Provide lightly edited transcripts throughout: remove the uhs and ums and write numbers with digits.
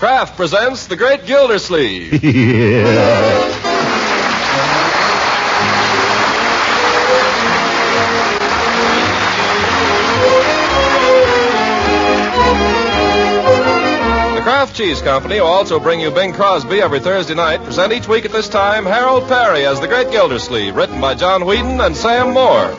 Kraft presents The Great Gildersleeve. Yeah. The Kraft Cheese Company will also bring you Bing Crosby every Thursday night. Present each week at this time Harold Perry as The Great Gildersleeve, written by John Whedon and Sam Moore.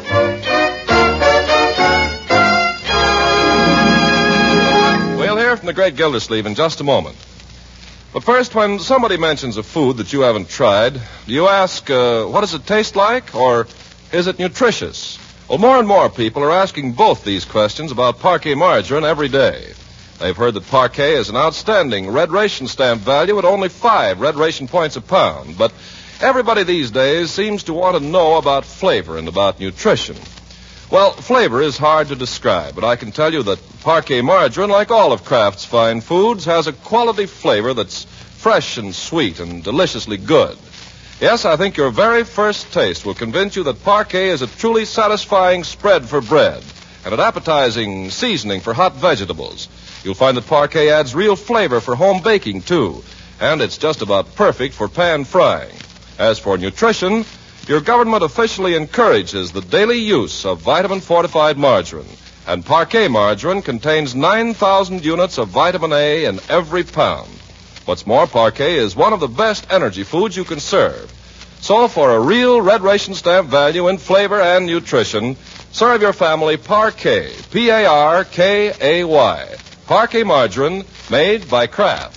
We'll hear from The Great Gildersleeve in just a moment. But first, when somebody mentions a food that you haven't tried, do you ask, what does it taste like, or is it nutritious? Well, more and more people are asking both these questions about Parquet margarine every day. They've heard that Parquet is an outstanding red ration stamp value at only 5 red ration points a pound. But everybody these days seems to want to know about flavor and about nutrition. Well, flavor is hard to describe, but I can tell you that Parquet margarine, like all of Kraft's fine foods, has a quality flavor that's fresh and sweet and deliciously good. Yes, I think your very first taste will convince you that Parquet is a truly satisfying spread for bread and an appetizing seasoning for hot vegetables. You'll find that Parquet adds real flavor for home baking, too, and it's just about perfect for pan frying. As for nutrition, your government officially encourages the daily use of vitamin-fortified margarine, and Parquet margarine contains 9,000 units of vitamin A in every pound. What's more, Parquet is one of the best energy foods you can serve. So for a real red ration stamp value in flavor and nutrition, serve your family Parquet, P-A-R-K-A-Y. Parquet margarine, made by Kraft.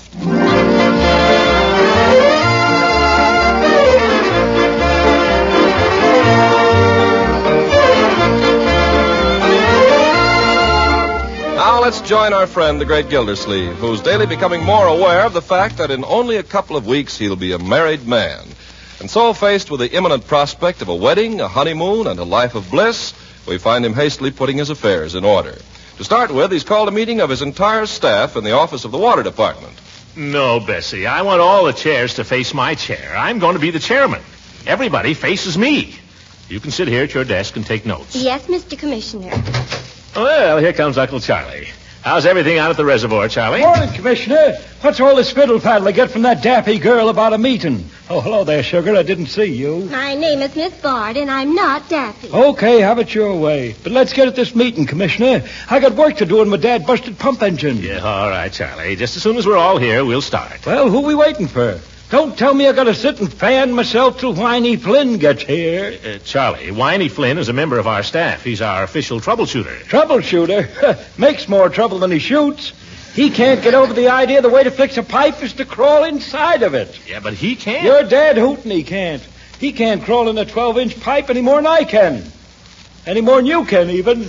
Now let's join our friend, the Great Gildersleeve, who's daily becoming more aware of the fact that in only a couple of weeks he'll be a married man. And so, faced with the imminent prospect of a wedding, a honeymoon, and a life of bliss, we find him hastily putting his affairs in order. To start with, he's called a meeting of his entire staff in the office of the Water Department. No, Bessie, I want all the chairs to face my chair. I'm going to be the chairman. Everybody faces me. You can sit here at your desk and take notes. Yes, Mr. Commissioner. Well, here comes Uncle Charlie. How's everything out at the reservoir, Charlie? Morning, Commissioner. What's all this fiddle-faddle I get from that daffy girl about a meeting? Oh, hello there, sugar. I didn't see you. My name is Miss Bard, and I'm not Daffy. Okay, have it your way. But let's get at this meeting, Commissioner. I got work to do in my dad-busted pump engine. Yeah, all right, Charlie. Just as soon as we're all here, we'll start. Well, who we waiting for? Don't tell me I gotta sit and fan myself till Whiny Flynn gets here. Charlie, Whiny Flynn is a member of our staff. He's our official troubleshooter. Troubleshooter? Makes more trouble than he shoots. He can't get over the idea the way to fix a pipe is to crawl inside of it. Yeah, but he can't. Your dad hootin' he can't. He can't crawl in a 12-inch pipe any more than I can. Any more than you can, even.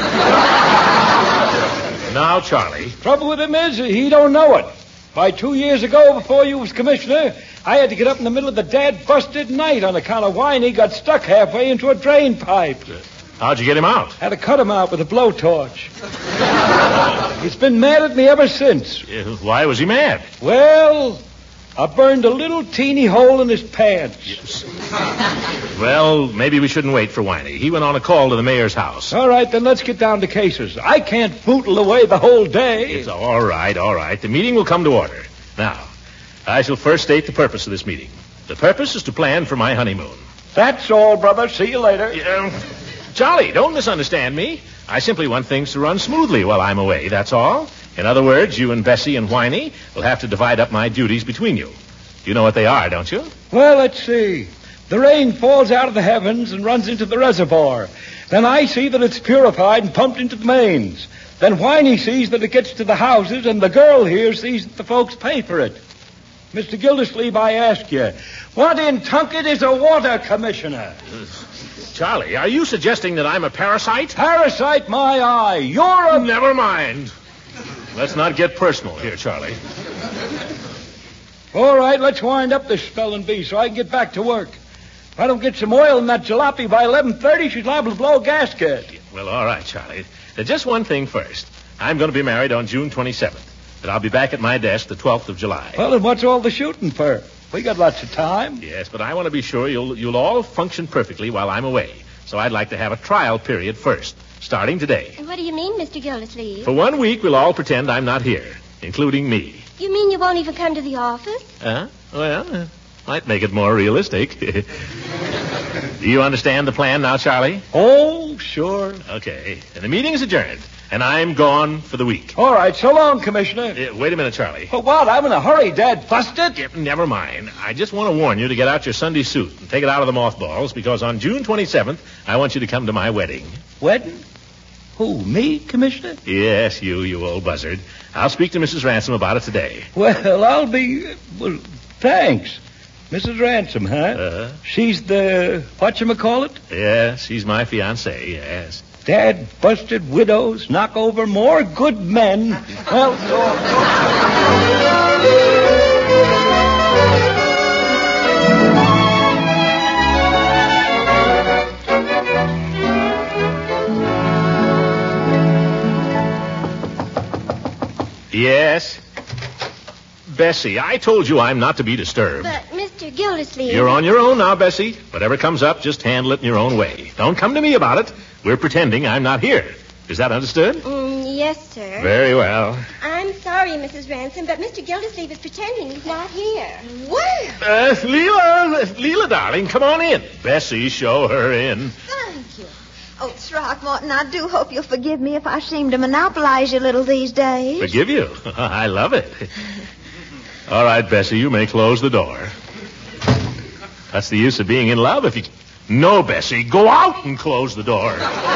Now, Charlie. Trouble with him is he don't know it. Why, 2 years ago, before you was commissioner, I had to get up in the middle of the dad-busted night on account of Whiny got stuck halfway into a drain pipe. How'd you get him out? Had to cut him out with a blowtorch. He's been mad at me ever since. Why was he mad? Well, I burned a little teeny hole in his pants. Well, maybe we shouldn't wait for Whiny. He went on a call to the mayor's house. All right, then let's get down to cases. I can't bootle away the whole day. It's all right, all right. The meeting will come to order. Now, I shall first state the purpose of this meeting. The purpose is to plan for my honeymoon. That's all, brother. See you later. Charlie, don't misunderstand me. I simply want things to run smoothly while I'm away, that's all. In other words, you and Bessie and Whiny will have to divide up my duties between you. You know what they are, don't you? Well, let's see. The rain falls out of the heavens and runs into the reservoir. Then I see that it's purified and pumped into the mains. Then Whiny sees that it gets to the houses, and the girl here sees that the folks pay for it. Mr. Gildersleeve, I ask you, what in Tunket is a water commissioner? Charlie, are you suggesting that I'm a parasite? Parasite my eye. You're a... Never mind. Let's not get personal here, Charlie. All right, let's wind up this spelling bee so I can get back to work. If I don't get some oil in that jalopy by 11:30, she's liable to blow a gasket. Well, all right, Charlie. Just one thing first. I'm going to be married on June 27th, but I'll be back at my desk the 12th of July. Well, then what's all the shooting for? We got lots of time. Yes, but I want to be sure you'll all function perfectly while I'm away. So I'd like to have a trial period first, starting today. What do you mean, Mr. Gildersleeve? For 1 week, we'll all pretend I'm not here, including me. You mean you won't even come to the office? Well, might make it more realistic. Do you understand the plan now, Charlie? Oh, sure. Okay. And the meeting is adjourned, and I'm gone for the week. All right, so long, Commissioner. Wait a minute, Charlie. Oh, what? I'm in a hurry, Dad. Busted? Yeah, never mind. I just want to warn you to get out your Sunday suit and take it out of the mothballs, because on June 27th, I want you to come to my wedding. Wedding? Who, me, Commissioner? Yes, you old buzzard. I'll speak to Mrs. Ransom about it today. Well, I'll be... Well, thanks. Mrs. Ransom, huh? She's the... whatchamacallit? Yes, she's my fiancée, yes. Dad busted widows, knock over more good men. Well, Yes? Bessie, I told you I'm not to be disturbed. But, Mr. Gildersleeve... You're on your own now, Bessie. Whatever comes up, just handle it in your own way. Don't come to me about it. We're pretending I'm not here. Is that understood? Yes, sir. Very well. I'm sorry, Mrs. Ransom, but Mr. Gildersleeve is pretending he's not here. Where? Leela, darling, come on in. Bessie, show her in. Thank you. Oh, Throckmorton, I do hope you'll forgive me if I seem to monopolize you a little these days. Forgive you? I love it. All right, Bessie, you may close the door. That's the use of being in love if you... No, Bessie, go out and close the door.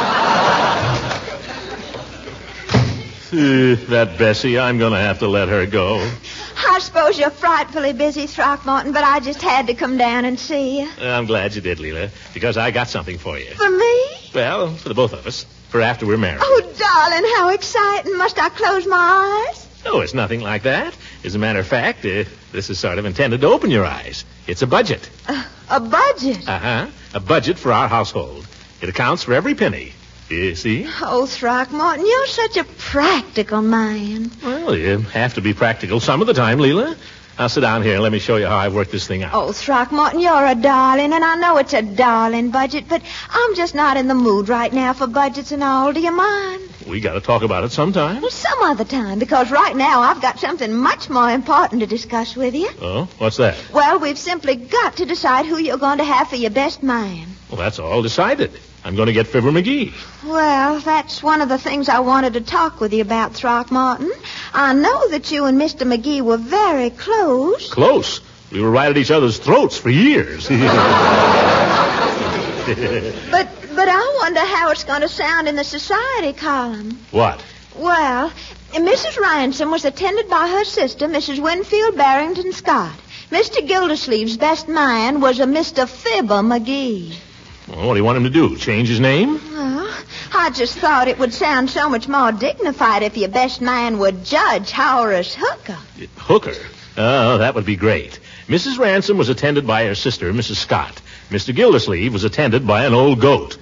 That Bessie, I'm going to have to let her go. I suppose you're frightfully busy, Throckmorton, but I just had to come down and see you. I'm glad you did, Leela, because I got something for you. For me? Well, for the both of us, for after we're married. Oh, darling, how exciting. Must I close my eyes? No, it's nothing like that. As a matter of fact, this is sort of intended to open your eyes. It's a budget. A budget? Uh-huh. A budget for our household. It accounts for every penny. You see? Oh, Throckmorton, you're such a practical man. Well, you have to be practical some of the time, Leela. Now sit down here and let me show you how I work this thing out. Oh, Throckmorton, you're a darling, and I know it's a darling budget, but I'm just not in the mood right now for budgets and all. Do you mind? We got to talk about it sometime. Well, some other time, because right now I've got something much more important to discuss with you. Oh, what's that? Well, we've simply got to decide who you're going to have for your best man. Well, that's all decided. I'm going to get Fibber McGee. Well, that's one of the things I wanted to talk with you about, Throckmorton. I know that you and Mr. McGee were very close. Close? We were right at each other's throats for years. But I wonder how it's going to sound in the society column. What? Well, Mrs. Ransom was attended by her sister, Mrs. Winfield Barrington Scott. Mr. Gildersleeve's best man was a Mr. Fibber McGee. Well, what do you want him to do? Change his name? Well, I just thought it would sound so much more dignified if your best man were Judge Horace Hooker. Hooker? Oh, that would be great. Mrs. Ransom was attended by her sister, Mrs. Scott. Mr. Gildersleeve was attended by an old goat.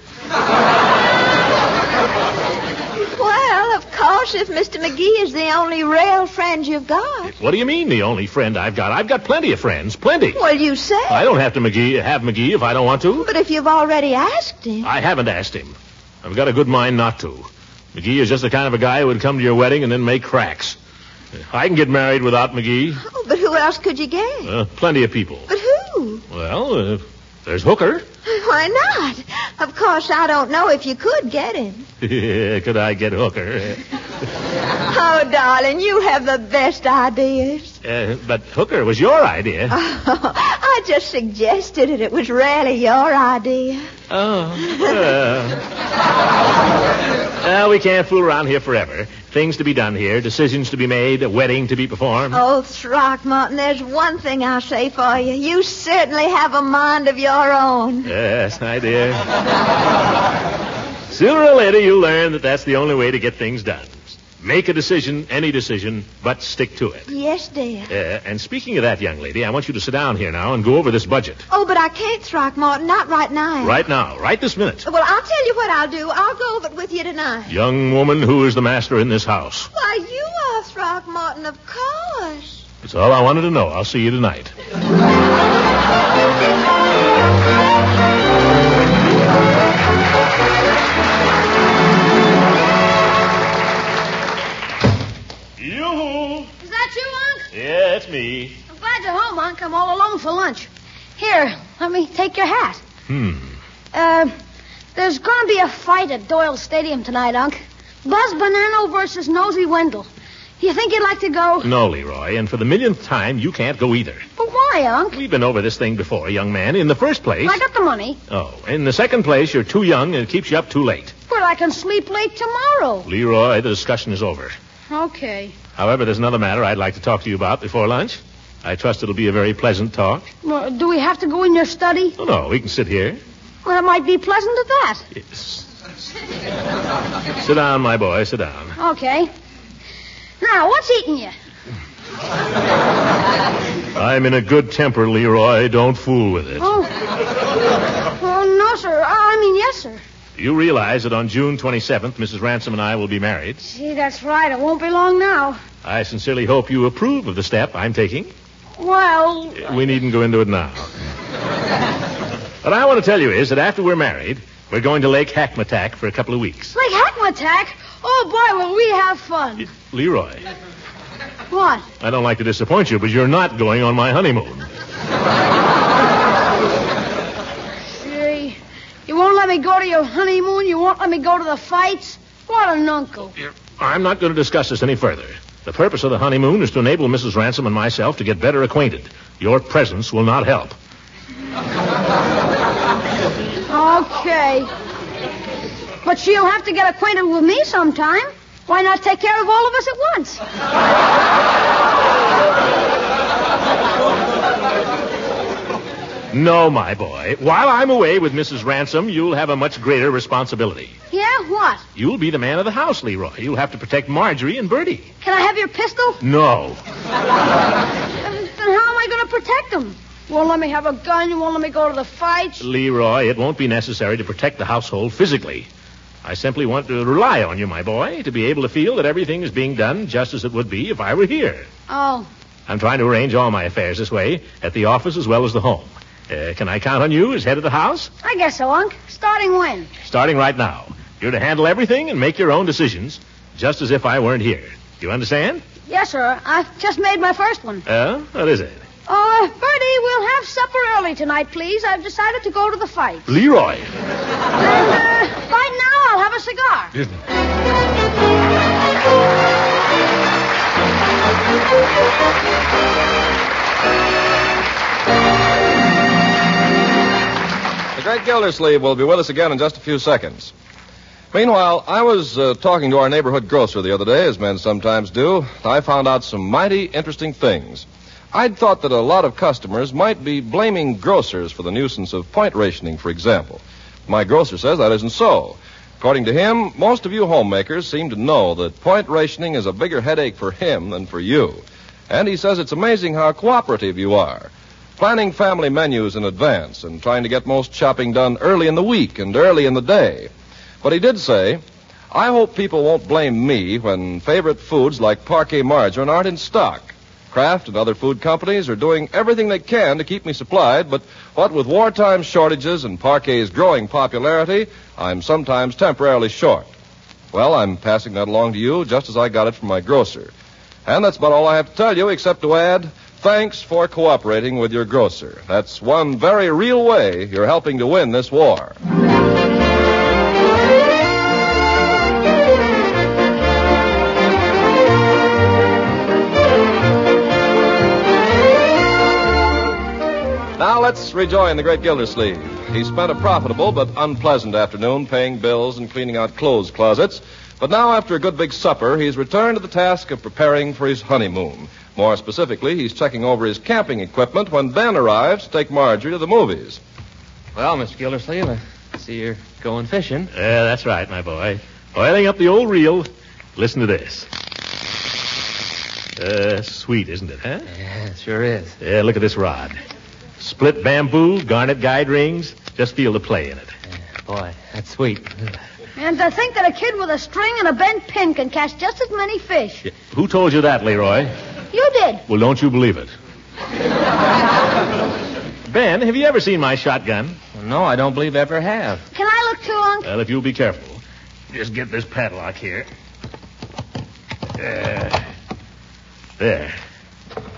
Well, of course, if Mr. McGee is the only real friend you've got. What do you mean, the only friend I've got? I've got plenty of friends. Plenty. Well, you say. I don't have to have McGee if I don't want to. But if you've already asked him. I haven't asked him. I've got a good mind not to. McGee is just the kind of a guy who would come to your wedding and then make cracks. I can get married without McGee. Oh, but who else could you get? Plenty of people. But who? Well, there's Hooker. Why not? Of course, I don't know if you could get him. Could I get Hooker? Oh, darling, you have the best ideas. But Hooker was your idea. Oh, I just suggested it. It was really your idea. Oh. We can't fool around here forever. Things to be done here, decisions to be made, a wedding to be performed. Oh, Throckmorton, there's one thing I'll say for you. You certainly have a mind of your own. Yes, my dear. Sooner or later, you'll learn that that's the only way to get things done. Make a decision, any decision, but stick to it. Yes, dear. And speaking of that, young lady, I want you to sit down here now and go over this budget. Oh, but I can't, Throckmorton. Not right now. Right now. Right this minute. Well, I'll tell you what I'll do. I'll go over it with you tonight. Young woman, who is the master in this house? Why, you are, Throckmorton, of course. That's all I wanted to know. I'll see you tonight. Yeah, it's me. I'm glad you're home, Unc. I'm all alone for lunch. Here, let me take your hat. There's going to be a fight at Doyle Stadium tonight, Unc. Buzz Bonanno versus Nosy Wendell. You think you'd like to go? No, Leroy, and for the millionth time, you can't go either. But why, Unc? We've been over this thing before, young man. In the first place... I got the money. Oh, in the second place, you're too young and it keeps you up too late. But I can sleep late tomorrow. Leroy, the discussion is over. Okay. However, there's another matter I'd like to talk to you about before lunch. I trust it'll be a very pleasant talk. Well, do we have to go in your study? Oh, no, we can sit here. Well, it might be pleasant at that. Yes. Sit down, my boy, sit down. Okay. Now, what's eating you? I'm in a good temper, Leroy. Don't fool with it. Oh, no, sir. I mean, yes, sir. You realize that on June 27th, Mrs. Ransom and I will be married? Gee, that's right. It won't be long now. I sincerely hope you approve of the step I'm taking. Well... We needn't go into it now. What I want to tell you is that after we're married, we're going to Lake Hackmatack for a couple of weeks. Lake Hackmatack? Oh, boy, will we have fun. Leroy. What? I don't like to disappoint you, but you're not going on my honeymoon. Gee, you won't let me go to your honeymoon? You won't let me go to the fights? What an uncle. I'm not going to discuss this any further. The purpose of the honeymoon is to enable Mrs. Ransom and myself to get better acquainted. Your presence will not help. Okay. But she'll have to get acquainted with me sometime. Why not take care of all of us at once? No, my boy. While I'm away with Mrs. Ransom, you'll have a much greater responsibility. Yeah, what? You'll be the man of the house, Leroy. You'll have to protect Marjorie and Bertie. Can I have your pistol? No. Then how am I going to protect them? You won't let me have a gun. You won't let me go to the fights. Leroy, it won't be necessary to protect the household physically. I simply want to rely on you, my boy, to be able to feel that everything is being done just as it would be if I were here. Oh. I'm trying to arrange all my affairs this way, at the office as well as the home. Can I count on you as head of the house? I guess so, Unc. Starting when? Starting right now. You're to handle everything and make your own decisions, just as if I weren't here. Do you understand? Yes, sir. I've just made my first one. What is it? Bertie, we'll have supper early tonight, please. I've decided to go to the fight. Leroy. And, right now, I'll have a cigar. The great Gildersleeve will be with us again in just a few seconds. Meanwhile, I was talking to our neighborhood grocer the other day, as men sometimes do. I found out some mighty interesting things. I'd thought that a lot of customers might be blaming grocers for the nuisance of point rationing, for example. My grocer says that isn't so. According to him, most of you homemakers seem to know that point rationing is a bigger headache for him than for you. And he says it's amazing how cooperative you are, planning family menus in advance and trying to get most shopping done early in the week and early in the day. But he did say, I hope people won't blame me when favorite foods like Parquet margarine aren't in stock. Kraft and other food companies are doing everything they can to keep me supplied, but what with wartime shortages and Parquet's growing popularity, I'm sometimes temporarily short. Well, I'm passing that along to you just as I got it from my grocer. And that's about all I have to tell you, except to add, thanks for cooperating with your grocer. That's one very real way you're helping to win this war. Now let's rejoin the great Gildersleeve. He spent a profitable but unpleasant afternoon paying bills and cleaning out clothes closets. But now, after a good big supper, he's returned to the task of preparing for his honeymoon. More specifically, he's checking over his camping equipment when Ben arrives to take Marjorie to the movies. Well, Mr. Gildersleeve, I see you're going fishing. Yeah, that's right, my boy. Oiling up the old reel. Listen to this. Sweet, isn't it, huh? Yeah, it sure is. Yeah, look at this rod. Split bamboo, garnet guide rings. Just feel the play in it. Yeah, boy, that's sweet. And to think that a kid with a string and a bent pin can catch just as many fish. Yeah. Who told you that, Leroy? You did. Well, don't you believe it. Ben, have you ever seen my shotgun? Well, no, I don't believe I ever have. Can I look too, Unc? Well, if you'll be careful. Just get this padlock here. There.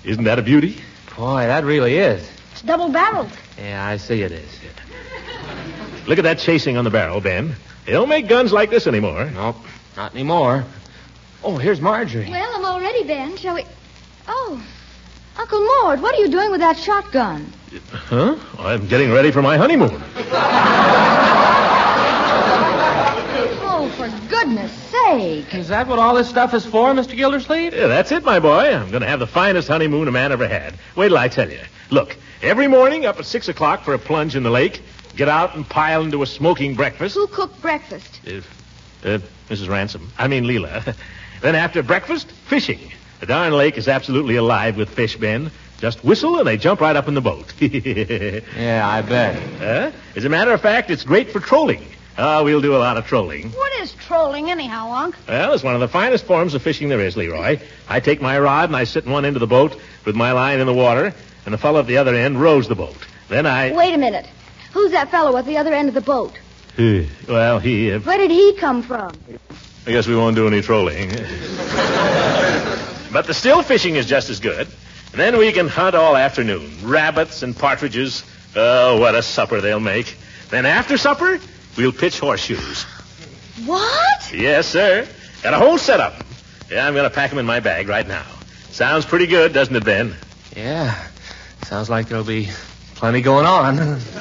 Isn't that a beauty? Boy, that really is. It's double-barreled. Yeah, I see it is. Look at that chasing on the barrel, Ben. They don't make guns like this anymore. Nope, not anymore. Oh, here's Marjorie. Well, I'm all ready, Ben. Shall we... Oh, Uncle Mort, what are you doing with that shotgun? Huh? I'm getting ready for my honeymoon. Oh, for goodness sake. Is that what all this stuff is for, Mr. Gildersleeve? Yeah, that's it, my boy. I'm going to have the finest honeymoon a man ever had. Wait till I tell you. Look, every morning up at 6 o'clock for a plunge in the lake, get out and pile into a smoking breakfast. Who cooked breakfast? Mrs. Ransom. I mean, Leela. Then after breakfast, fishing. The darn lake is absolutely alive with fish, Ben. Just whistle and they jump right up in the boat. Yeah, I bet. As a matter of fact, it's great for trolling. We'll do a lot of trolling. What is trolling anyhow, Unc? Well, it's one of the finest forms of fishing there is, Leroy. I take my rod and I sit in one end of the boat with my line in the water, and the fellow at the other end rows the boat. Then I... Wait a minute. Who's that fellow at the other end of the boat? Well, he... Where did he come from? I guess we won't do any trolling. But the still fishing is just as good. And then we can hunt all afternoon. Rabbits and partridges. Oh, what a supper they'll make. Then after supper, we'll pitch horseshoes. What? Yes, sir. Got a whole setup. Yeah, I'm going to pack them in my bag right now. Sounds pretty good, doesn't it, Ben? Yeah. Sounds like there'll be plenty going on.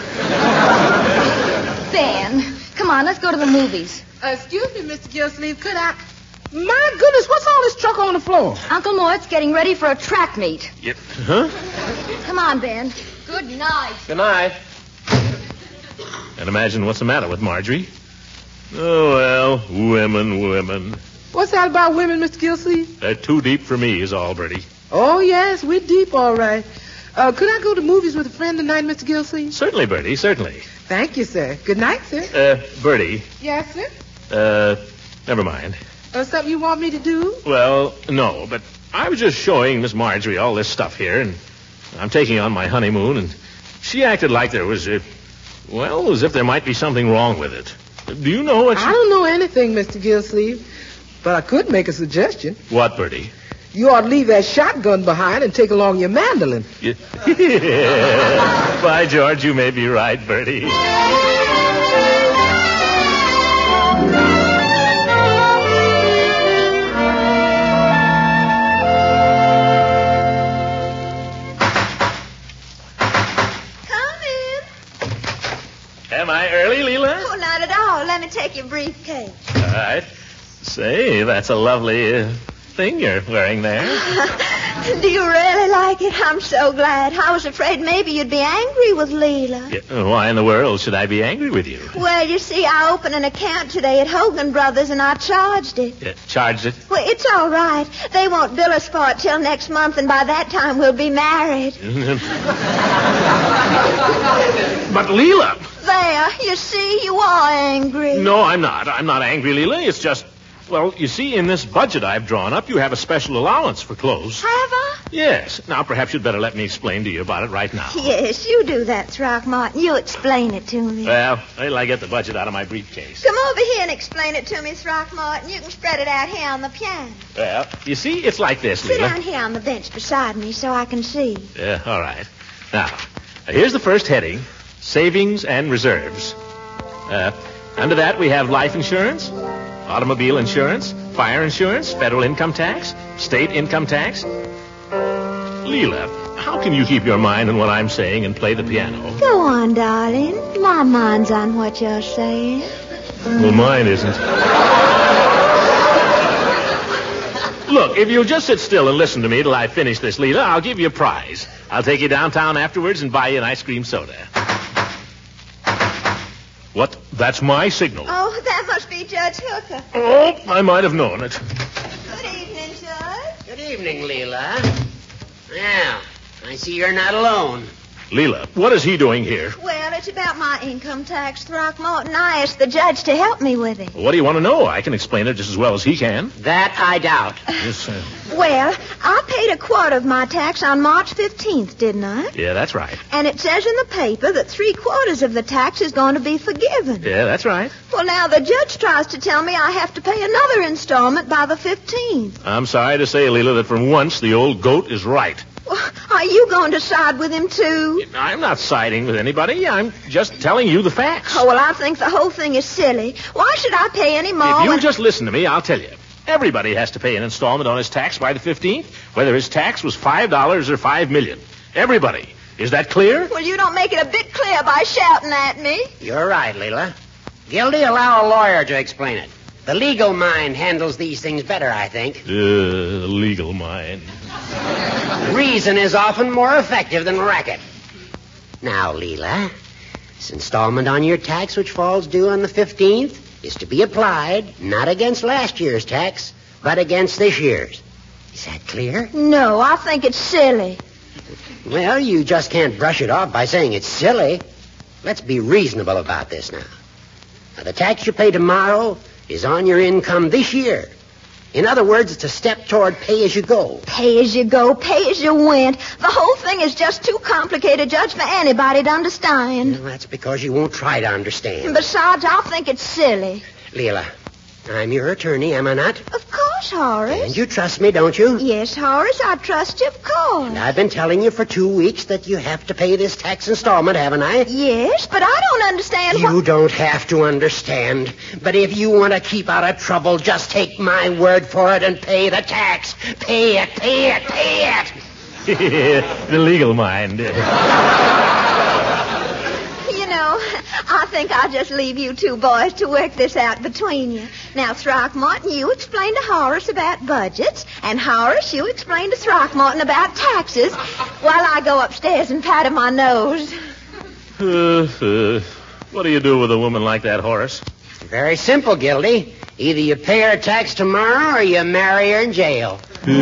Ben, come on, let's go to the movies. Excuse me, Mr. Gildersleeve, could I... My goodness, what's all this truck on the floor? Uncle Mort's getting ready for a track meet. Yep. Huh? Come on, Ben. Good night. Good night. And imagine what's the matter with Marjorie. Oh, well, women. What's that about women, Mr. Gildersleeve? They're too deep for me, is all, Bertie. Oh, yes, we're deep, all right. Could I go to movies with a friend tonight, Mr. Gildersleeve? Certainly, Bertie, certainly. Thank you, sir. Good night, sir. Bertie. Yes, sir? Never mind. Something you want me to do? Well, no, but I was just showing Miss Marjorie all this stuff here, and I'm taking on my honeymoon, and she acted like there was, as if there might be something wrong with it. Do you know what I don't know anything, Mr. Gildersleeve, but I could make a suggestion. What, Bertie? You ought to leave that shotgun behind and take along your mandolin. Yeah. By George, you may be right, Bertie. Am I early, Leela? Oh, not at all. Let me take your briefcase. All right. Say, that's a lovely thing you're wearing there. Do you really like it? I'm so glad. I was afraid maybe you'd be angry with Leela. Yeah, why in the world should I be angry with you? Well, you see, I opened an account today at Hogan Brothers, and I charged it. Yeah, charged it? Well, it's all right. They won't bill us for it till next month, and by that time we'll be married. But, Leela... There, you see, you are angry. No, I'm not. I'm not angry, Leela. It's just... Well, you see, in this budget I've drawn up, you have a special allowance for clothes. Have I? Yes. Now, perhaps you'd better let me explain to you about it right now. Yes, you do that, Throckmorton. You explain it to me. Well, wait till I get the budget out of my briefcase. Come over here and explain it to me, Throckmorton. You can spread it out here on the piano. Well, you see, it's like this, Sit Leela. down here on the bench beside me so I can see. Yeah, all right. Now, here's the first heading, Savings and Reserves. Under that, we have life insurance, automobile insurance, fire insurance, federal income tax, state income tax. Leela, how can you keep your mind on what I'm saying and play the piano? Go on, darling. My mind's on what you're saying. Well, mine isn't. Look, if you'll just sit still and listen to me till I finish this, Leela, I'll give you a prize. I'll take you downtown afterwards and buy you an ice cream soda. What? That's my signal. Oh, that must be Judge Hooker. Oh, I might have known it. Good evening, Judge. Good evening, Leela. Now, I see you're not alone. Leela, what is he doing here? Well, it's about my income tax, Throckmorton. I asked the judge to help me with it. What do you want to know? I can explain it just as well as he can. That I doubt. Yes, sir. Well, I paid a quarter of my tax on March 15th, didn't I? Yeah, that's right. And it says in the paper that 3/4 of the tax is going to be forgiven. Yeah, that's right. Well, now the judge tries to tell me I have to pay another installment by the 15th. I'm sorry to say, Leela, that for once the old goat is right. Well, Are you going to side with him, too? I'm not siding with anybody. I'm just telling you the facts. Oh, well, I think the whole thing is silly. Why should I pay any more? If you just listen to me, I'll tell you. Everybody has to pay an installment on his tax by the 15th, whether his tax was $5 or $5 million. Everybody. Is that clear? Well, you don't make it a bit clear by shouting at me. You're right, Leela. Gildy, allow a lawyer to explain it. The legal mind handles these things better, I think. Legal mind. Reason is often more effective than racket. Now, Leela, this installment on your tax, which falls due on the 15th, is to be applied not against last year's tax, but against this year's. Is that clear? No, I think it's silly. Well, you just can't brush it off by saying it's silly. Let's be reasonable about this now. Now, the tax you pay tomorrow is on your income this year. In other words, it's a step toward pay as you go. Pay as you go, pay as you went. The whole thing is just too complicated, Judge, for anybody to understand. Well, that's because you won't try to understand. And besides, I think it's silly. Leela, I'm your attorney, am I not? Of course, Horace. And you trust me, don't you? Yes, Horace, I trust you, of course. And I've been telling you for 2 weeks that you have to pay this tax installment, haven't I? Yes, but I don't understand You don't have to understand. But if you want to keep out of trouble, just take my word for it and pay the tax. Pay it, pay it, pay it. The legal mind. I think I'll just leave you two boys to work this out between you. Now, Throckmorton, you explain to Horace about budgets, and Horace, you explain to Throckmorton about taxes, while I go upstairs and pat him on my nose. What do you do with a woman like that, Horace? Very simple, Gildy. Either you pay her tax tomorrow or you marry her in jail.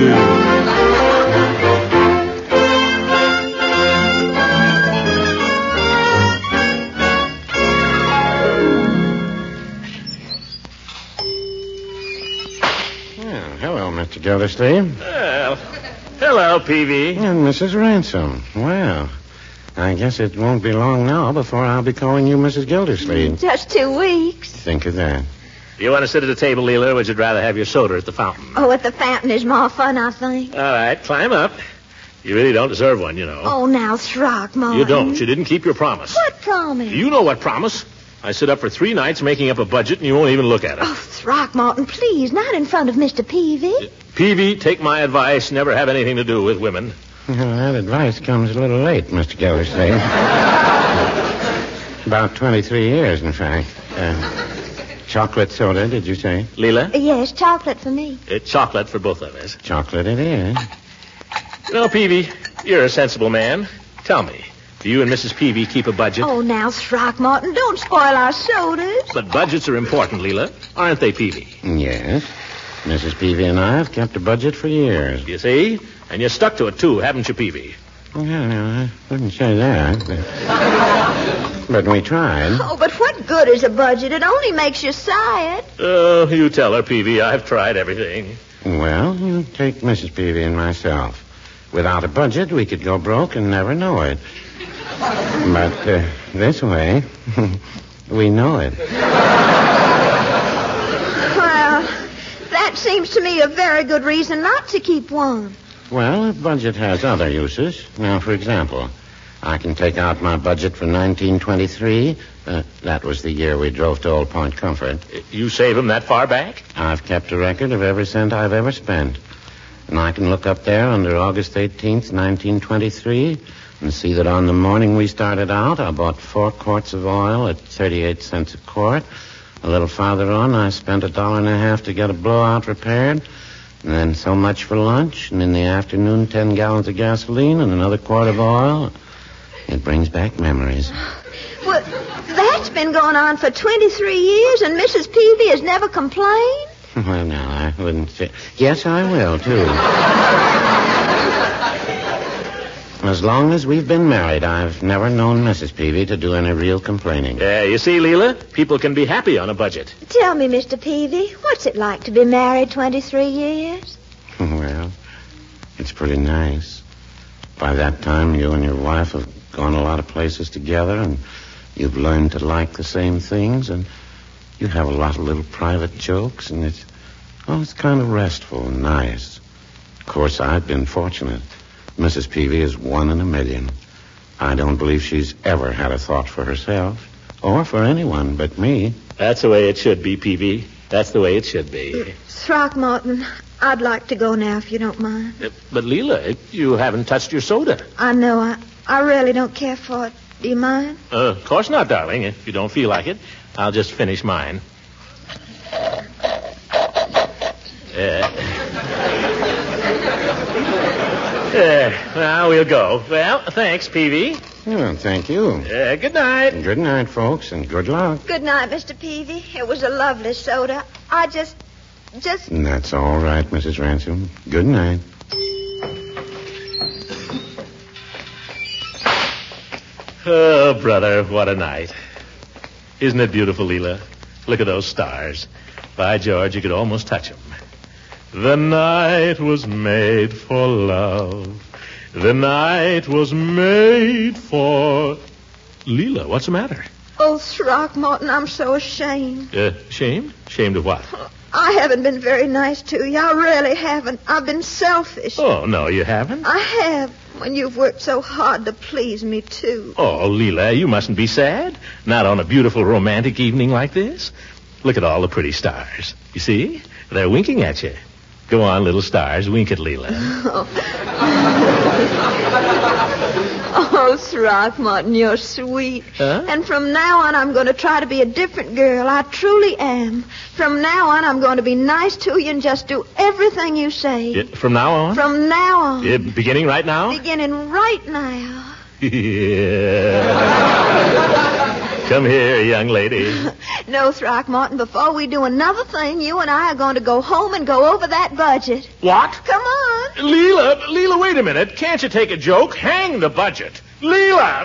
Mr. Gildersleeve. Well, hello, Peavy. And Mrs. Ransom. Well, I guess it won't be long now before I'll be calling you Mrs. Gildersleeve. Just 2 weeks. Think of that. You want to sit at the table, Leela, or would you rather have your soda at the fountain? Oh, at the fountain is more fun, I think. All right, climb up. You really don't deserve one, you know. Oh, now, Throckmorton. You don't. You didn't keep your promise. What promise? You know what promise. I sit up for 3 nights making up a budget, and you won't even look at it. Oh, Throckmorton, please, not in front of Mr. Peavy. Peavy, take my advice. Never have anything to do with women. Well, that advice comes a little late, Mr. Gildersleeve. About 23 years, in fact. Chocolate soda, did you say? Leela? Yes, chocolate for me. Chocolate for both of us. Chocolate it is. You know, Peavy, you're a sensible man. Tell me, do you and Mrs. Peavy keep a budget? Oh, now, Throckmorton, don't spoil our sodas. But budgets are important, Leela. Aren't they, Peavy? Yes. Mrs. Peavy and I have kept a budget for years. You see? And you stuck to it, too, haven't you, Peavy? Well, no, I wouldn't say that. But we tried. Oh, but what good is a budget? It only makes you sad. Oh, you tell her, Peavy. I've tried everything. Well, you take Mrs. Peavy and myself. Without a budget, we could go broke and never know it. But this way, we know it. Well, that seems to me a very good reason not to keep one. Well, a budget has other uses. Now, for example, I can take out my budget for 1923. That was the year we drove to Old Point Comfort. You save them that far back? I've kept a record of every cent I've ever spent. And I can look up there under August 18th, 1923, and see that on the morning we started out, I bought 4 quarts of oil at 38 cents a quart. A little farther on, I spent $1.50 to get a blowout repaired, and then so much for lunch, and in the afternoon, 10 gallons of gasoline and another quart of oil. It brings back memories. Well, that's been going on for 23 years, and Mrs. Peavy has never complained? Well, no, I wouldn't say. Yes, I will, too. As long as we've been married, I've never known Mrs. Peavy to do any real complaining. Yeah, you see, Leela, people can be happy on a budget. Tell me, Mr. Peavy, what's it like to be married 23 years? Well, it's pretty nice. By that time, you and your wife have gone a lot of places together, and you've learned to like the same things, and you have a lot of little private jokes, and it's kind of restful and nice. Of course, I've been fortunate. Mrs. Peavy is 1 in a million. I don't believe she's ever had a thought for herself or for anyone but me. That's the way it should be, Peavy. That's the way it should be. Throckmorton, I'd like to go now if you don't mind. But, Leela, you haven't touched your soda. I know. I really don't care for it. Do you mind? Of course not, darling. If you don't feel like it, I'll just finish mine. Now we'll go. Well, thanks, Peavy. Oh, thank you. Good night. Good night, folks, and good luck. Good night, Mr. Peavy. It was a lovely soda. I just... And that's all right, Mrs. Ransom. Good night. Oh, brother, what a night. Isn't it beautiful, Leela? Look at those stars. By George, you could almost touch them. The night was made for love. The night was made for... Leela, what's the matter? Oh, Throckmorton, I'm so ashamed. Ashamed? Ashamed of what? I haven't been very nice to you. I really haven't. I've been selfish. Oh, no, you haven't. I have, when you've worked so hard to please me, too. Oh, Leela, you mustn't be sad. Not on a beautiful romantic evening like this. Look at all the pretty stars. You see? They're winking at you. Go on, little stars. Wink at Leela. Oh, Throckmorton, you're sweet. Huh? And from now on, I'm going to try to be a different girl. I truly am. From now on, I'm going to be nice to you and just do everything you say. From now on? From now on. Beginning right now? Beginning right now. Yeah. Come here, young lady. No, Throckmorton, before we do another thing, you and I are going to go home and go over that budget. What? Come on. Leela, wait a minute. Can't you take a joke? Hang the budget. Leela!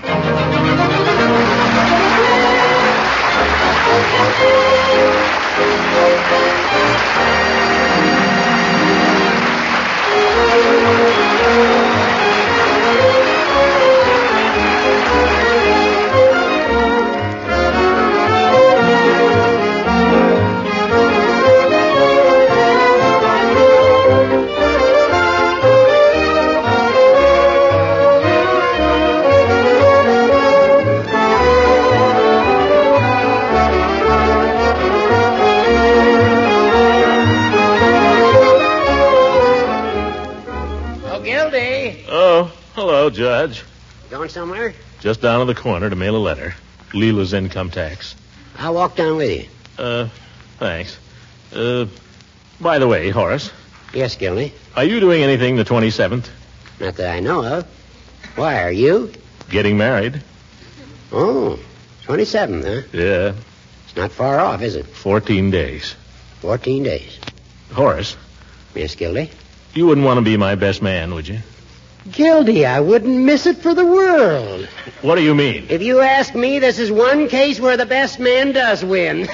Hello, Judge. Going somewhere? Just down to the corner to mail a letter. Leela's income tax. I'll walk down with you. Thanks. By the way, Horace. Yes, Gildy? Are you doing anything the 27th? Not that I know of. Why, are you? Getting married. Oh, 27th, huh? Yeah. It's not far off, is it? 14 days. 14 days. Horace. Yes, Gildy? You wouldn't want to be my best man, would you? Gildy, I wouldn't miss it for the world. What do you mean? If you ask me, this is one case where the best man does win.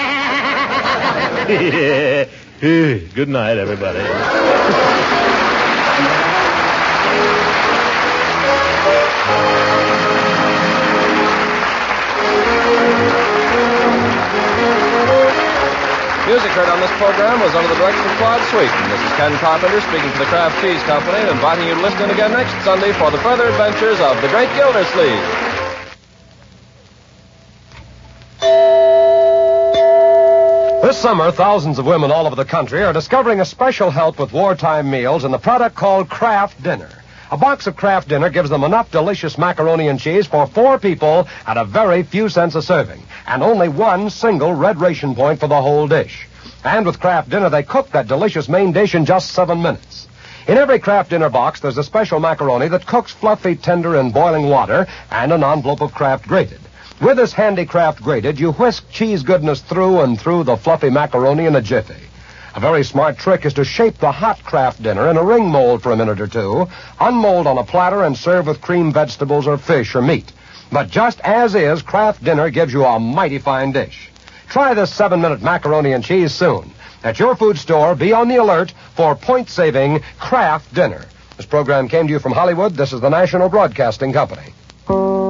Yeah. Good night, everybody. Music heard on this program was under the direction of Claude Sweeten. This is Ken Carpenter speaking for the Kraft Cheese Company and inviting you to listen in again next Sunday for the further adventures of the Great Gildersleeve. This summer, thousands of women all over the country are discovering a special help with wartime meals in the product called Kraft Dinner. A box of Kraft Dinner gives them enough delicious macaroni and cheese for 4 people at a very few cents a serving, and only one single red ration point for the whole dish. And with Kraft Dinner, they cook that delicious main dish in just 7 minutes. In every Kraft Dinner box, there's a special macaroni that cooks fluffy, tender in boiling water and an envelope of Kraft grated. With this handy Kraft grated, you whisk cheese goodness through and through the fluffy macaroni in a jiffy. A very smart trick is to shape the hot Kraft Dinner in a ring mold for a minute or two, unmold on a platter, and serve with cream vegetables or fish or meat. But just as is, Kraft Dinner gives you a mighty fine dish. Try this 7-minute macaroni and cheese soon. At your food store, be on the alert for point-saving Kraft Dinner. This program came to you from Hollywood. This is the National Broadcasting Company.